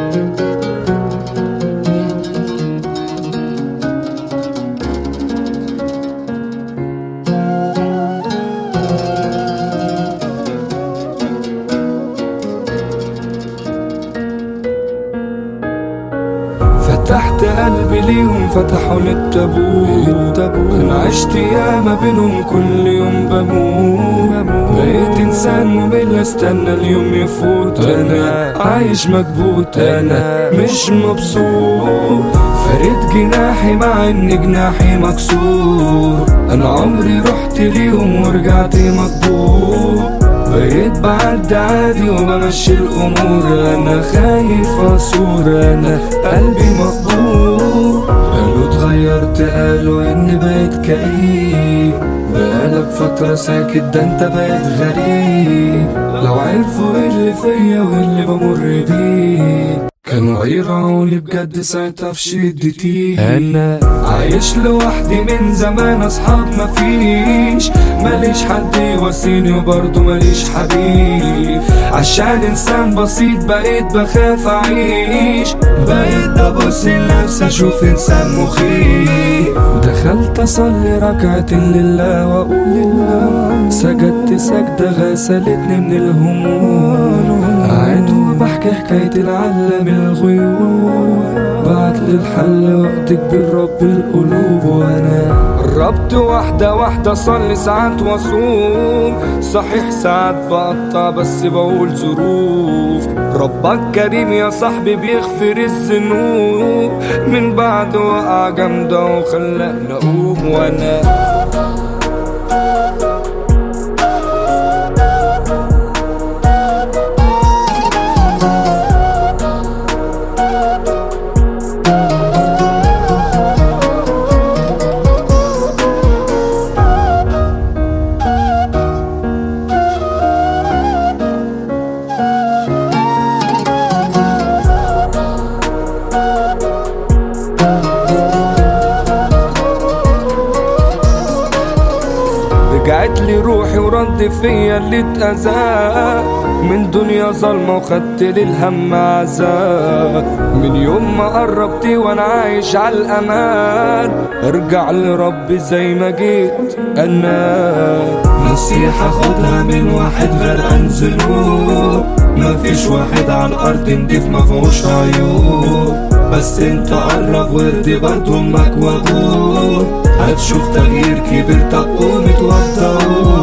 فتحت قلبي ليهم فتحوا للتابوت. انا عشت ياما بينهم كل يوم بموت. بقيت انسان ممل استنى اليوم يفوت. انا عايش مكبوت انا مش مبسوط. فريت جناحي مع ان جناحي مكسور. انا عمري رحت ليهم ورجعت مكبوت. بقيت بعد عادي وبمشي الامور. انا خايف اصور انا قلبي مقبول. قالوا اتغيرت قالوا اني بقيت كئيب. بقالك فترة ساكت ده انت بقيت غريب. لو عرفوا ايه اللي فيا واللي بمر بيه كانوا هيرعولي بجد ساعتها في شدتي. انا عايش لوحدي من زمان اصحاب مفيش. ماليش حد يواسيني وبرضه ماليش حبيب. عشان انسان بسيط بقيت بخاف اعيش. بقيت ببص لنفسي اشوف انسان مخيف. دخلت اصلي ركعتين لله واقول سجدت سجدة غسلتني من الهموم. قاعد وبحكي حكاية العلم الغيوب. بعت للحل وقت كبير رب القلوب. وانا قربت واحدة واحدة صلي ساعات واصوم. صحيح ساعات بقطع بس بقول ظروف. ربك كريم يا صاحبي بيغفر الذنوب. من بعد وقع جامدة وخلقنا اقوم. وانا رجعت لي روحي ورد فيا اللي اتأذى. من دنيا ظلمة وخدت للهم عذاب. من يوم ما قربت وانا عايش على الامان. ارجع لربي زي ما جيت انا. نصيحة خدها من واحد غرقان ذنوب. مفيش واحد على الارض نضيف مفهوش عيوب. بس انت قرب وارضي برضه امك وابوك. هتشوف تغيير كبير طب قوم اتوضى.